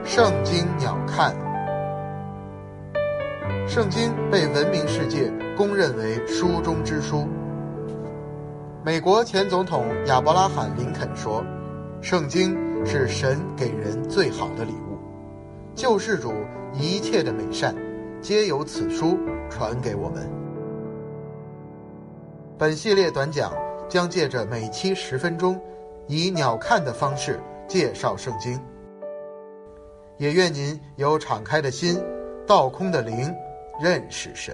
圣经鸟瞰。圣经被文明世界公认为书中之书。美国前总统亚伯拉罕·林肯说，圣经是神给人最好的礼物，救世主一切的美善皆由此书传给我们。本系列短讲将借着每期10分钟，以鸟瞰的方式介绍圣经。也愿您有敞开的心，倒空的灵，认识神。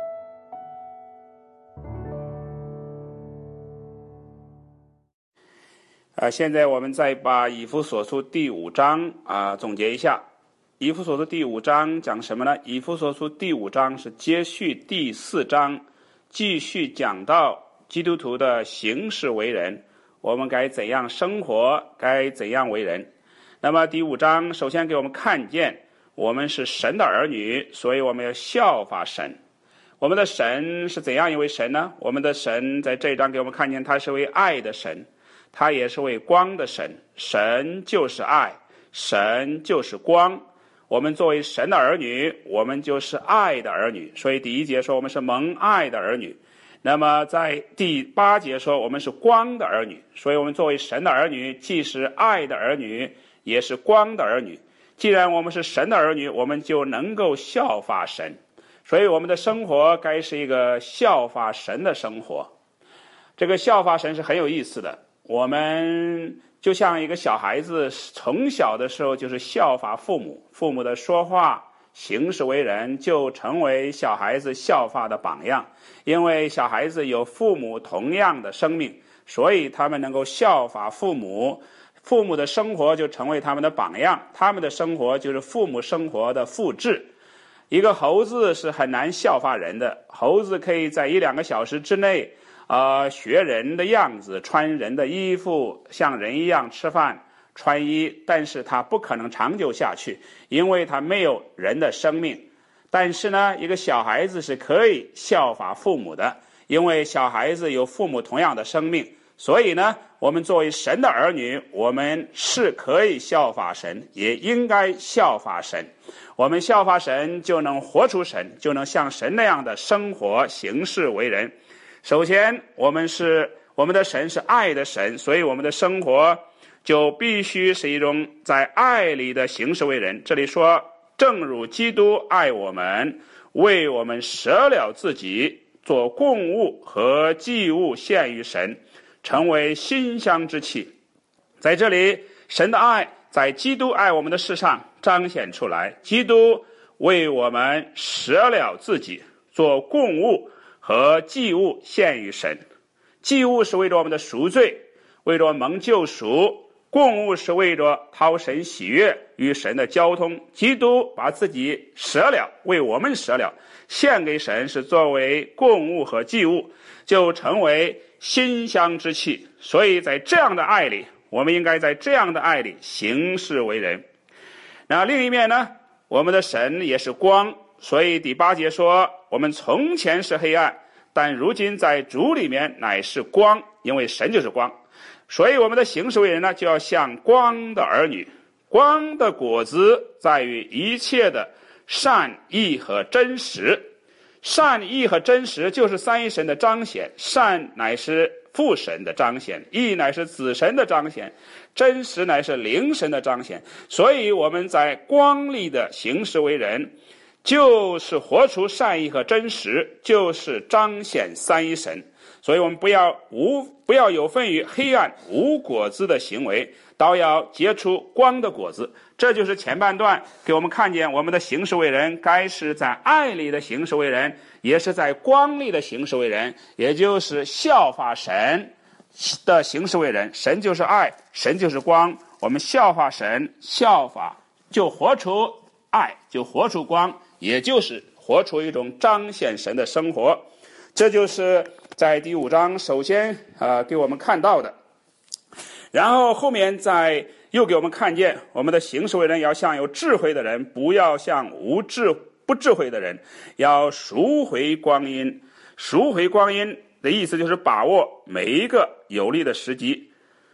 现在我们再把以弗所书第5章总结一下。以弗所书第5章讲什么呢？以弗所书第5章是接续第4章，继续讲到基督徒的行事为人，我们该怎样生活，该怎样为人。那么第5章首先给我们看见我们是神的儿女，所以我们要效法神。我们的神是怎样一位神呢？我们的神在这一章给我们看见他是位爱的神，他也是位光的神。神就是爱，神就是光。我们作为神的儿女，我们就是爱的儿女，所以第1节说我们是蒙爱的儿女。那么在第8节说我们是光的儿女，所以我们作为神的儿女，既是爱的儿女，也是光的儿女。既然我们是神的儿女，我们就能够效法神，所以我们的生活该是一个效法神的生活。这个效法神是很有意思的，我们就像一个小孩子从小的时候就是效法父母，父母的说话行事为人就成为小孩子效法的榜样。因为小孩子有父母同样的生命，所以他们能够效法父母，父母的生活就成为他们的榜样，他们的生活就是父母生活的复制。一个猴子是很难效法人的，猴子可以在1-2个小时之内学人的样子，穿人的衣服，像人一样吃饭穿衣，但是他不可能长久下去，因为他没有人的生命。但是呢，一个小孩子是可以效法父母的，因为小孩子有父母同样的生命。所以呢，我们作为神的儿女，我们是可以效法神，也应该效法神。我们效法神就能活出神，就能像神那样的生活行事为人。首先我们的神是爱的神，所以我们的生活就必须是一种在爱里的行事为人。这里说，正如基督爱我们，为我们舍了自己，做供物和祭物献于神，成为馨香之气。在这里，神的爱在基督爱我们的事上彰显出来。基督为我们舍了自己，做供物和祭物献于神。祭物是为着我们的赎罪，为着蒙救赎；供物是为着讨神喜悦与神的交通。基督把自己舍了，为我们舍了，献给神，是作为供物和祭物，就成为馨香之气。所以在这样的爱里，我们应该在这样的爱里行事为人。那另一面呢，我们的神也是光，所以第8节说，我们从前是黑暗，但如今在主里面乃是光，因为神就是光。所以我们的行事为人呢，就要像光的儿女。光的果子在于一切的善意和真实。善意和真实就是三一神的彰显，善乃是父神的彰显，义乃是子神的彰显，真实乃是灵神的彰显。所以我们在光里的行事为人，就是活出善意和真实，就是彰显三一神。所以我们不要有份于黑暗无果子的行为，倒要结出光的果子。这就是前半段给我们看见我们的行事为人该是在爱里的行事为人，也是在光里的行事为人，也就是效法神的行事为人。神就是爱，神就是光，我们效法神，效法就活出爱，就活出光，也就是活出一种彰显神的生活。这就是在第5章首先给我们看到的。然后后面又给我们看见我们的行事为人要像有智慧的人，不要像不智慧的人，要赎回光阴。赎回光阴的意思就是把握每一个有利的时机。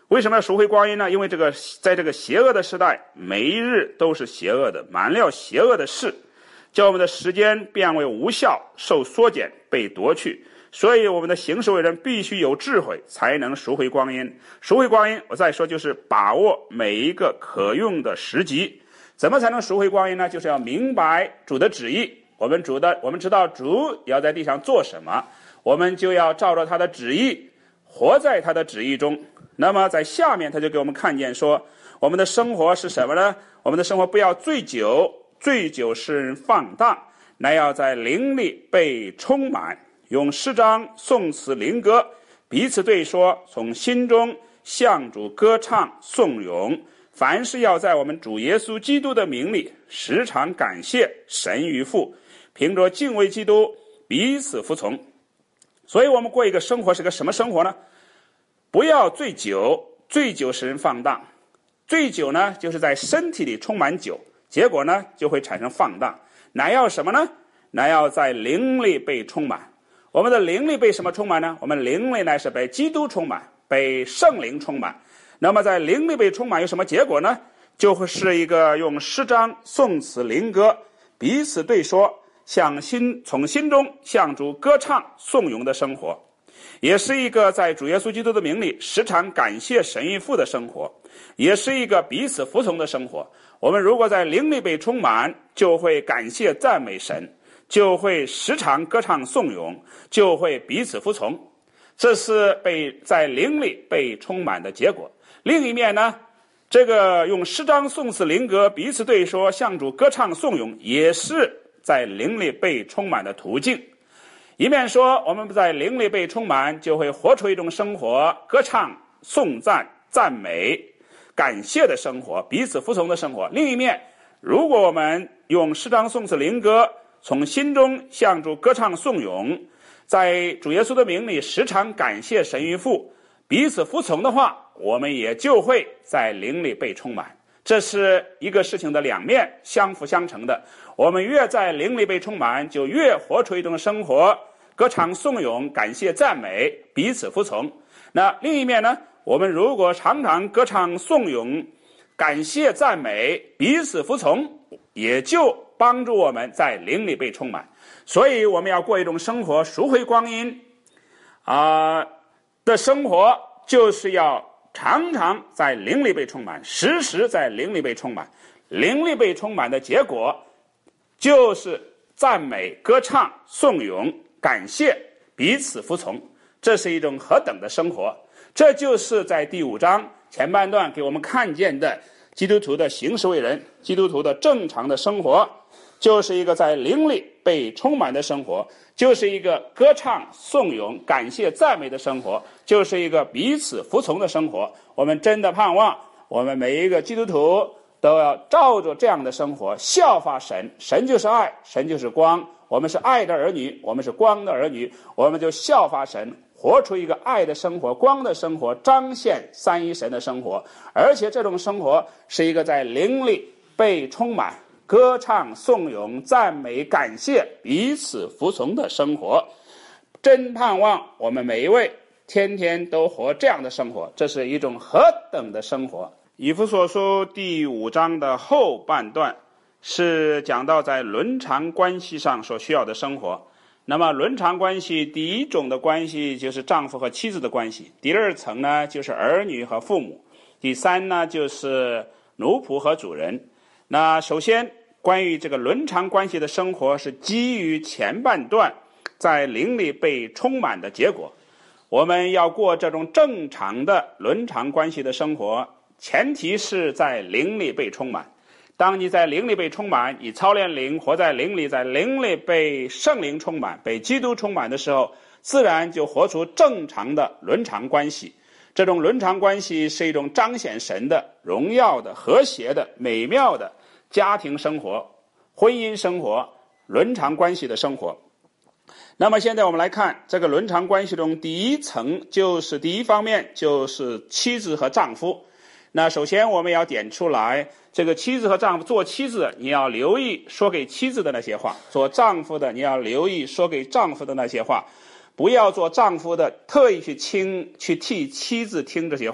为什么要赎回光阴呢？因为在这个邪恶的时代，每一日都是邪恶的，满了邪恶的事，叫我们的时间变为无效，受缩减，被夺去。所以我们的行事为人必须有智慧，才能赎回光阴。赎回光阴，我再说就是把握每一个可用的时机。怎么才能赎回光阴呢？就是要明白主的旨意。我们知道主要在地上做什么，我们就要照着他的旨意，活在他的旨意中。那么在下面他就给我们看见说，我们的生活是什么呢？我们的生活不要醉酒，醉酒使人放荡，乃要在灵里被充满，用诗章、颂词、灵歌彼此对说，从心中向主歌唱颂咏。凡事要在我们主耶稣基督的名里时常感谢神与父，凭着敬畏基督彼此服从。所以我们过一个生活是个什么生活呢？不要醉酒，醉酒使人放荡。醉酒呢，就是在身体里充满酒，结果呢就会产生放荡。乃要什么呢？乃要在灵里被充满。我们的灵力被什么充满呢？我们灵力乃是被基督充满，被圣灵充满。那么在灵力被充满有什么结果呢？就会是一个用诗章、颂词、灵歌彼此对说，从心中向主歌唱颂咏的生活，也是一个在主耶稣基督的名里时常感谢神与父的生活，也是一个彼此服从的生活。我们如果在灵力被充满，就会感谢赞美神，就会时常歌唱颂咏，就会彼此服从。这是在灵里被充满的结果。另一面呢，这个用诗章、颂词、灵歌彼此对说，向主歌唱颂咏，也是在灵里被充满的途径。一面说我们在灵里被充满，就会活出一种生活，歌唱、颂赞、赞美、感谢的生活，彼此服从的生活。另一面，如果我们用诗章、颂词、灵歌从心中向主歌唱颂咏，在主耶稣的名里时常感谢神与父，彼此服从的话，我们也就会在灵里被充满。这是一个事情的两面，相辅相成的。我们越在灵里被充满，就越活出一种生活，歌唱颂咏、感谢赞美、彼此服从。那另一面呢，我们如果常常歌唱颂咏、感谢赞美、彼此服从，也就帮助我们在灵里被充满。所以我们要过一种生活，赎回光阴的生活，就是要常常在灵里被充满，时时在灵里被充满。灵里被充满的结果就是赞美、歌唱、颂咏、感谢、彼此服从。这是一种何等的生活！这就是在第5章前半段给我们看见的基督徒的行事为人，基督徒的正常的生活，就是一个在灵里被充满的生活，就是一个歌唱、颂咏、感谢、赞美的生活，就是一个彼此服从的生活。我们真的盼望我们每一个基督徒都要照着这样的生活效法神。神就是爱，神就是光，我们是爱的儿女，我们是光的儿女，我们就效法神，活出一个爱的生活、光的生活，彰显三一神的生活。而且这种生活是一个在灵里被充满，歌唱、颂咏、赞美、感谢、彼此服从的生活。真盼望我们每一位天天都活这样的生活，这是一种何等的生活！以弗所书第5章的后半段是讲到在伦常关系上所需要的生活。那么伦常关系，第一种的关系就是丈夫和妻子的关系，第二层呢就是儿女和父母，第三呢就是奴仆和主人。那首先关于这个伦常关系的生活，是基于前半段在灵里被充满的结果。我们要过这种正常的伦常关系的生活，前提是在灵里被充满。当你在灵里被充满，你操练灵，活在灵里，在灵里被圣灵充满，被基督充满的时候，自然就活出正常的伦常关系。这种伦常关系是一种彰显神的荣耀的、和谐的、美妙的家庭生活、婚姻生活、伦常关系的生活。那么现在我们来看这个伦常关系中第一方面就是妻子和丈夫。那首先我们要点出来，这个妻子和丈夫，做妻子你要留意说给妻子的那些话，做丈夫的你要留意说给丈夫的那些话，不要做丈夫的特意去替妻子听这些话，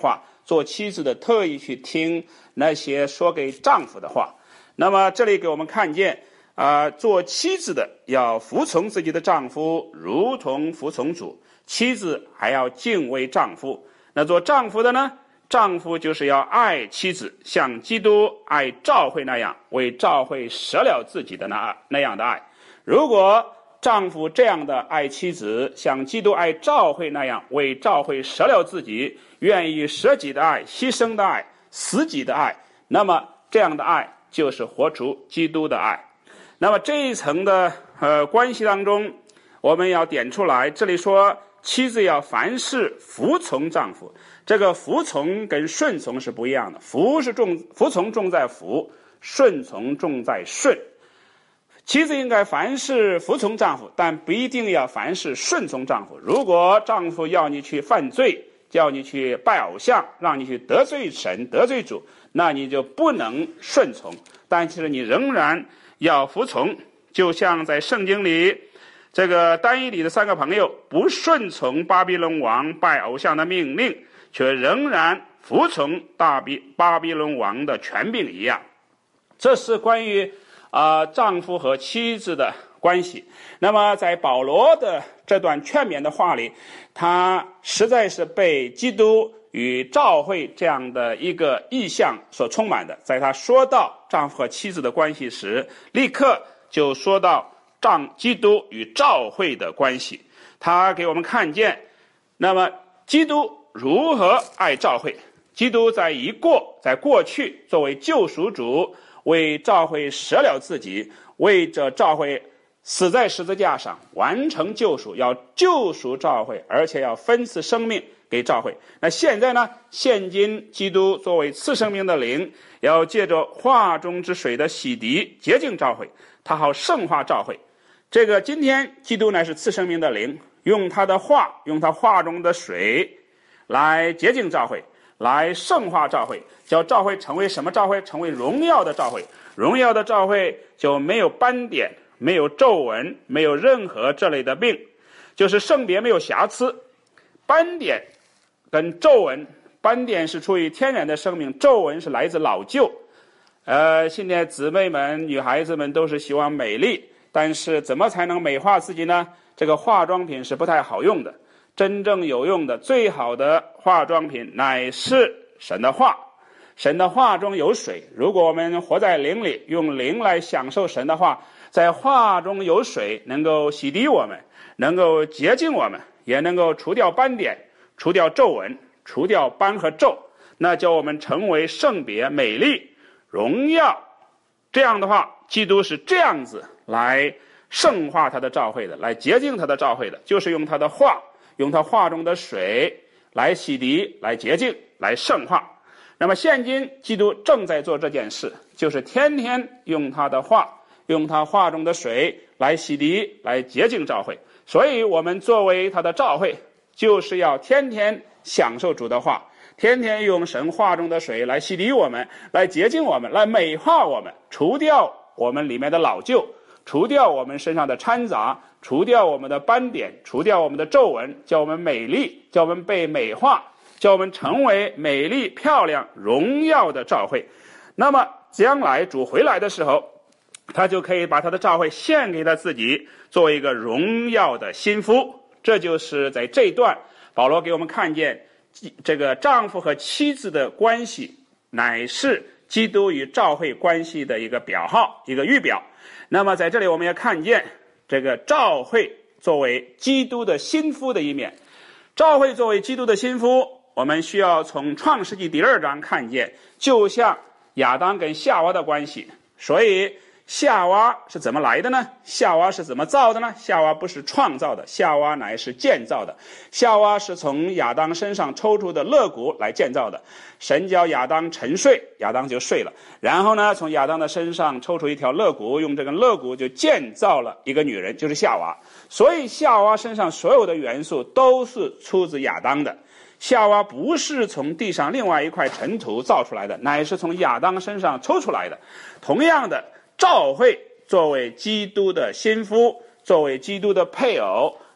做妻子的特意去听那些说给丈夫的话。那么这里给我们看见做妻子的要服从自己的丈夫，如同服从主。妻子还要敬畏丈夫。那做丈夫的呢，丈夫就是要爱妻子，像基督爱教会那样，为教会舍了自己的那样的爱。如果丈夫这样的爱妻子，像基督爱教会那样，为教会舍了自己，愿意舍己的爱、牺牲的爱、死己的爱，那么这样的爱就是活出基督的爱。那么这一层的关系当中，我们要点出来，这里说妻子要凡事服从丈夫，这个服从跟顺从是不一样的，服从重在服，顺从重在顺。妻子应该凡事服从丈夫，但不一定要凡事顺从丈夫。如果丈夫要你去犯罪，叫你去拜偶像，让你去得罪神、得罪主，那你就不能顺从，但其实你仍然要服从。就像在圣经里，这个但以理的3个朋友不顺从巴比伦王拜偶像的命令，却仍然服从巴比伦王的权柄一样。这是关于丈夫和妻子的关系。那么在保罗的这段劝勉的话里，他实在是被基督与教会这样的一个意象所充满的。在他说到丈夫和妻子的关系时，立刻就说到基督与教会的关系。他给我们看见，那么基督如何爱教会。基督在过去作为救赎主，为教会舍了自己，为着教会死在十字架上，完成救赎，要救赎教会，而且要分赐生命给教会。那现在呢，现今基督作为赐生命的灵，要借着话中之水的洗涤洁净教会，他好圣化教会。这个今天基督乃是赐生命的灵，用他的话，用他话中的水来洁净教会，来圣化教会，叫教会成为什么教会？成为荣耀的教会。荣耀的教会就没有斑点，没有皱纹，没有任何这类的病，就是圣别没有瑕疵。斑点跟皱纹，斑点是出于天然的生命，皱纹是来自老旧。现在姊妹们、女孩子们都是希望美丽，但是怎么才能美化自己呢？这个化妆品是不太好用的。真正有用的、最好的化妆品乃是神的话。神的话中有水，如果我们活在灵里，用灵来享受神的话，在话中有水，能够洗涤我们，能够洁净我们，也能够除掉斑点，除掉皱纹，除掉斑和皱，那叫我们成为圣别、美丽、荣耀。这样的话，基督是这样子来圣化他的教会的，来洁净他的教会的，就是用他的话，用他话中的水来洗涤、来洁净、来圣化。那么现今基督正在做这件事，就是天天用他的话，用他话中的水来洗涤、来洁净教会。所以我们作为他的教会，就是要天天享受主的话，天天用神话中的水来洗涤我们，来洁净我们，来美化我们，除掉我们里面的老旧，除掉我们身上的掺杂，除掉我们的斑点，除掉我们的皱纹，叫我们美丽，叫我们被美化，叫我们成为美丽、漂亮、荣耀的教会。那么将来主回来的时候，他就可以把他的教会献给他自己，作为一个荣耀的新妇。这就是在这一段保罗给我们看见这个丈夫和妻子的关系，乃是基督与教会关系的一个表号，一个预表。那么在这里我们也看见这个教会作为基督的新妇的一面。教会作为基督的新妇，我们需要从创世纪第2章看见，就像亚当跟夏娃的关系。所以夏娃是怎么来的呢？夏娃是怎么造的呢？夏娃不是创造的，夏娃乃是建造的。夏娃是从亚当身上抽出的肋骨来建造的。神叫亚当沉睡，亚当就睡了。然后呢，从亚当的身上抽出一条肋骨，用这个肋骨就建造了一个女人，就是夏娃。所以夏娃身上所有的元素都是出自亚当的。夏娃不是从地上另外一块尘土造出来的，乃是从亚当身上抽出来的。同样的，教会作为基督的新妇，作为基督的配偶，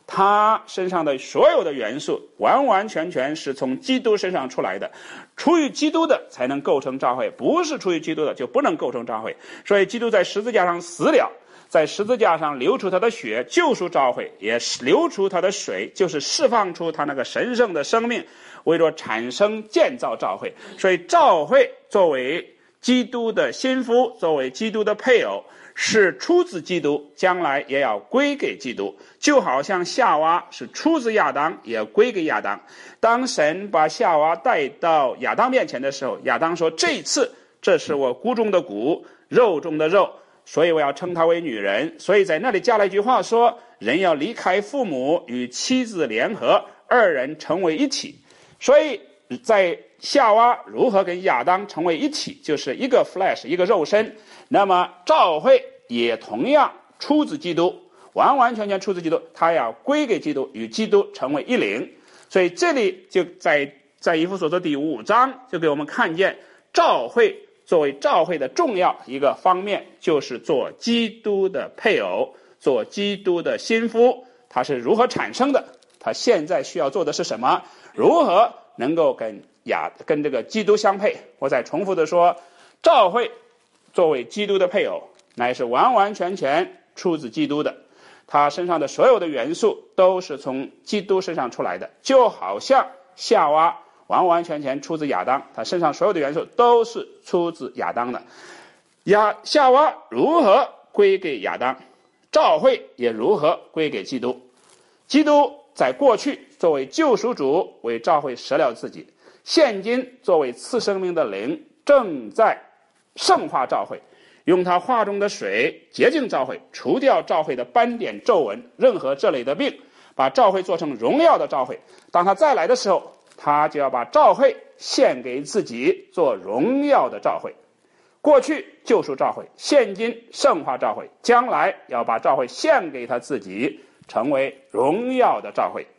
他身上的所有的元素完完全全是从基督身上出来的，出于基督的才能构成教会，不是出于基督的就不能构成教会。所以基督在十字架上死了，在十字架上流出他的血救赎教会，也流出他的水，就是释放出他那个神圣的生命，为了产生建造教会。所以教会作为基督的心腹，作为基督的配偶，是出自基督，将来也要归给基督，就好像夏娃是出自亚当，也要归给亚当。当神把夏娃带到亚当面前的时候，亚当说，这一次这是我骨中的骨，肉中的肉，所以我要称她为女人。所以在那里加了一句话说，人要离开父母，与妻子联合，二人成为一体。所以在夏娃如何跟亚当成为一体，就是一个 flesh， 一个肉身。那么教会也同样出自基督，完完全全出自基督，他要归给基督，与基督成为一灵。所以这里就在以弗所书第5章就给我们看见，教会作为教会的重要一个方面，就是做基督的配偶，做基督的心腹。它是如何产生的？他现在需要做的是什么？如何能够跟这个基督相配？我再重复的说，教会作为基督的配偶，乃是完完全全出自基督的，他身上的所有的元素都是从基督身上出来的，就好像夏娃完完全全出自亚当，他身上所有的元素都是出自亚当的。夏娃如何归给亚当，教会也如何归给基督。基督在过去作为救赎主，为教会舍了自己，现今作为赐生命的灵，正在圣化教会，用他话中的水洁净教会，除掉教会的斑点皱纹，任何这类的病，把教会做成荣耀的教会。当他再来的时候，他就要把教会献给自己，做荣耀的教会。过去救赎教会，现今圣化教会，将来要把教会献给他自己，成为荣耀的教会。